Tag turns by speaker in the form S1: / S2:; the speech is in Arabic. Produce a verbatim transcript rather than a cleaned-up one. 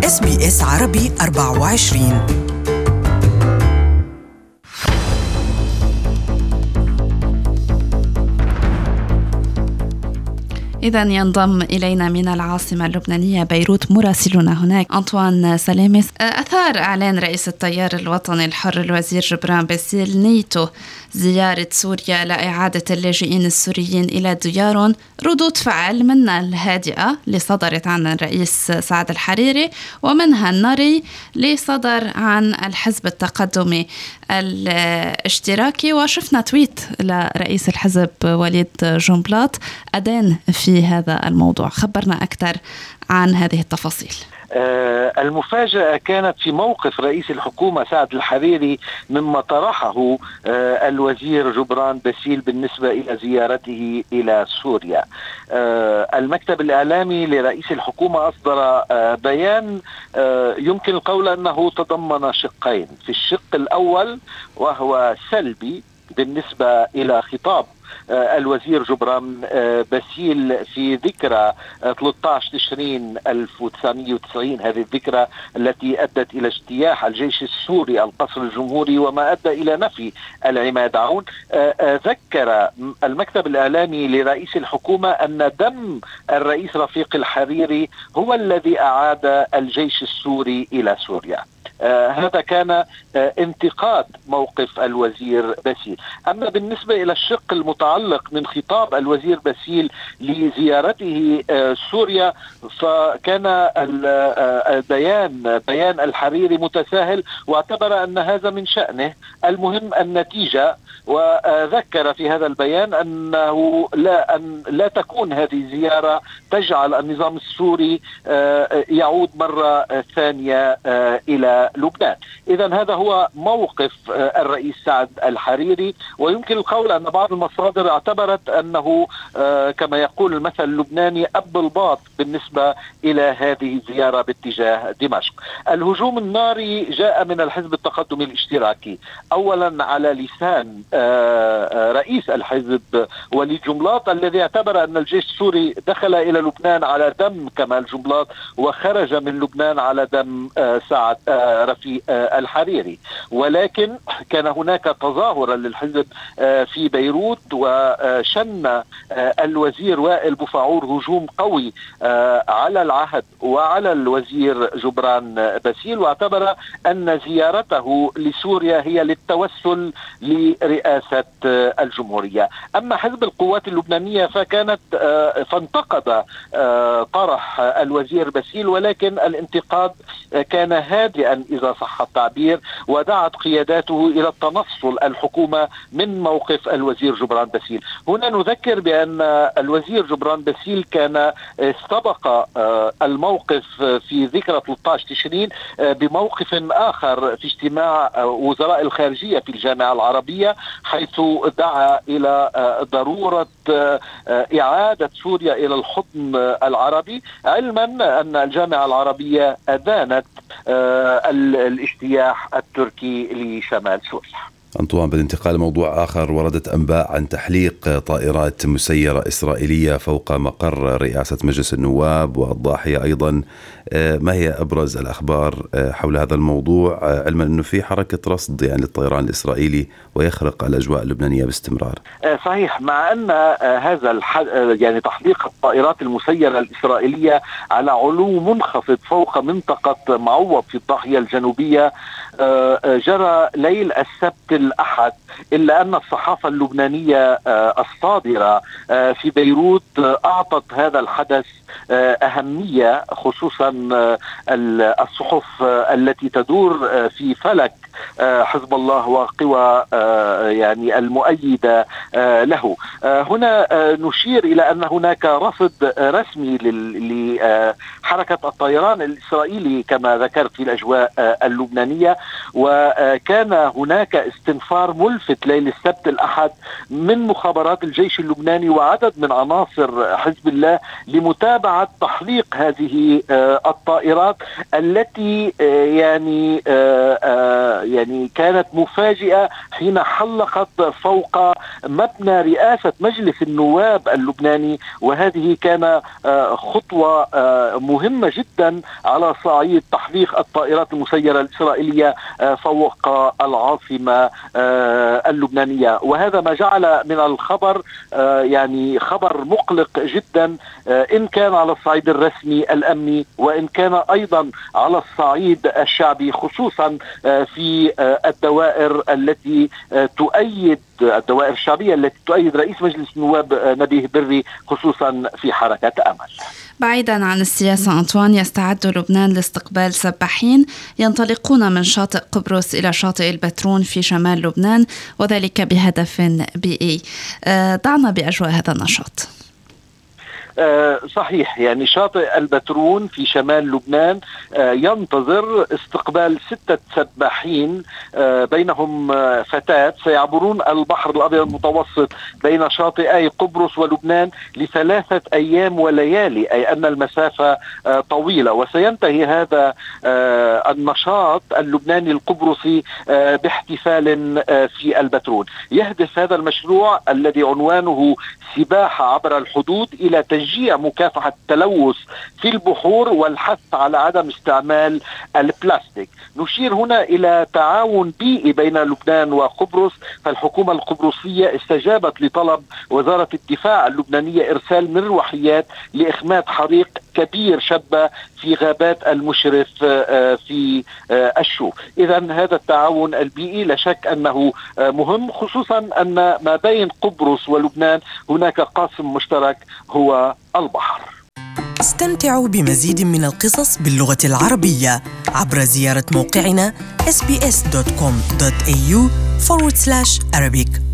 S1: إس بي إس عربي أربعة وعشرين.
S2: إذا ينضم إلينا من العاصمة اللبنانية بيروت مراسلنا هناك أنطوان سلامس. أثار إعلان رئيس التيار الوطني الحر الوزير جبران باسيل نيته زيارة سوريا لإعادة اللاجئين السوريين إلى ديارهم ردود فعل منها الهادئة اللي صدرت عن الرئيس سعد الحريري ومنها الناري اللي صدر عن الحزب التقدمي الاشتراكي. وشفنا تويت لرئيس الحزب وليد جنبلاط أدان في هذا الموضوع. خبرنا أكثر عن هذه التفاصيل.
S3: المفاجأة كانت في موقف رئيس الحكومة سعد الحريري مما طرحه الوزير جبران باسيل بالنسبة إلى زيارته إلى سوريا. المكتب الإعلامي لرئيس الحكومة أصدر بيان يمكن القول أنه تضمن شقين. في الشق الأول وهو سلبي بالنسبة إلى خطاب الوزير جبران باسيل في ذكرى ثلاثة عشر تشرين ألف وتسعمائة وتسعين، هذه الذكرى التي أدت إلى اجتياح الجيش السوري القصر الجمهوري وما أدى إلى نفي العماد عون. ذكر المكتب الإعلامي لرئيس الحكومة أن دم الرئيس رفيق الحريري هو الذي أعاد الجيش السوري إلى سوريا. آه هذا كان آه انتقاد موقف الوزير باسيل. أما بالنسبة إلى الشق المتعلق من خطاب الوزير باسيل لزيارته آه سوريا، فكان البيان بيان الحريري متساهل واعتبر أن هذا من شأنه، المهم النتيجة. وذكر في هذا البيان أنه لا, أن لا تكون هذه الزيارة تجعل النظام السوري آه يعود مرة ثانية آه إلى لبنان. إذن هذا هو موقف الرئيس سعد الحريري. ويمكن القول أن بعض المصادر اعتبرت أنه كما يقول المثل اللبناني أب الباط بالنسبة إلى هذه الزيارة باتجاه دمشق. الهجوم الناري جاء من الحزب التقدمي الاشتراكي، أولا على لسان رئيس الحزب وليد جنبلاط الذي اعتبر أن الجيش السوري دخل إلى لبنان على دم كمال جنبلاط وخرج من لبنان على دم سعد رفيق الحريري. ولكن كان هناك تظاهرا للحزب في بيروت، وشن الوزير وائل بوفعور هجوم قوي على العهد وعلى الوزير جبران باسيل، واعتبر أن زيارته لسوريا هي للتوسل لرئاسة الجمهورية. أما حزب القوات اللبنانية فكانت فانتقد طرح الوزير باسيل، ولكن الانتقاد كان هادئا إذا صح التعبير، ودعت قياداته إلى التنصل الحكومة من موقف الوزير جبران باسيل. هنا نذكر بأن الوزير جبران باسيل كان استبق الموقف في ذكرى ثلاثة عشر تشرين بموقف آخر في اجتماع وزراء الخارجية في الجامعة العربية، حيث دعا إلى ضرورة إعادة سوريا إلى الحضن العربي، علما أن الجامعة العربية أدانت الاجتياح التركي لشمال سوريا.
S4: أنطوان، بالانتقال لموضوع آخر، وردت أنباء عن تحليق طائرات مسيرة إسرائيلية فوق مقر رئاسة مجلس النواب والضاحية أيضا. ما هي أبرز الأخبار حول هذا الموضوع، علما أنه في حركة رصد يعني للطيران الإسرائيلي ويخرق الأجواء اللبنانية باستمرار؟
S3: صحيح، مع أن هذا الح... يعني تحليق الطائرات المسيرة الإسرائيلية على علو منخفض فوق منطقة معوض في الضاحية الجنوبية جرى ليل السبت الأحد، إلا أن الصحافة اللبنانية الصادرة في بيروت أعطت هذا الحدث أهمية، خصوصا الصحف التي تدور في فلك حزب الله وقوى يعني المؤيدة له. هنا نشير إلى أن هناك رصد رسمي لحركة الطيران الإسرائيلي كما ذكرت في الأجواء اللبنانية، وكان هناك استنفار ملفت ليل السبت الأحد من مخابرات الجيش اللبناني وعدد من عناصر حزب الله لمتابعة تحليق هذه الطائرات التي يعني يعني كانت مفاجئة حين حلقت فوق مبنى رئاسة مجلس النواب اللبناني، وهذه كان خطوة مهمة جدا على صعيد تحقيق الطائرات المسيرة الإسرائيلية فوق العاصمة اللبنانية. وهذا ما جعل من الخبر يعني خبر مقلق جدا، إن كان على الصعيد الرسمي الأمني وإن كان أيضا على الصعيد الشعبي، خصوصا في الدوائر التي تؤيد الدوائر الشعبية التي تؤيد رئيس مجلس النواب نبيه بري، خصوصا في حركة أمل.
S2: بعيدا عن السياسة أنطوان، يستعد لبنان لاستقبال سباحين ينطلقون من شاطئ قبرص إلى شاطئ البترون في شمال لبنان، وذلك بهدف بيئي. دعنا بأجواء هذا النشاط.
S3: آه صحيح، يعني شاطئ البترون في شمال لبنان آه ينتظر استقبال ستة سباحين آه بينهم آه فتاة سيعبرون البحر الأبيض المتوسط بين شاطئي قبرص ولبنان لثلاثة أيام وليالي، أي أن المسافة آه طويلة. وسينتهي هذا آه النشاط اللبناني القبرصي آه باحتفال آه في البترون. يهدف هذا المشروع الذي عنوانه سباحة عبر الحدود إلى تشجيع مكافحة التلوث في البحور والحث على عدم استعمال البلاستيك. نشير هنا إلى تعاون بيئي بين لبنان وقبرص، فالحكومة القبرصية استجابت لطلب وزارة الدفاع اللبنانية إرسال مروحيات لإخماد حريق كبير شب في غابات المشرف في الشو. إذن هذا التعاون البيئي لا شك أنه مهم، خصوصا أن ما بين قبرص ولبنان هناك قاسم مشترك هو البحر.
S1: استمتعوا بمزيد من القصص باللغة العربية عبر زيارة موقعنا إس بي إس دوت كوم دوت إيه يو فورورد سلاش أرابيك.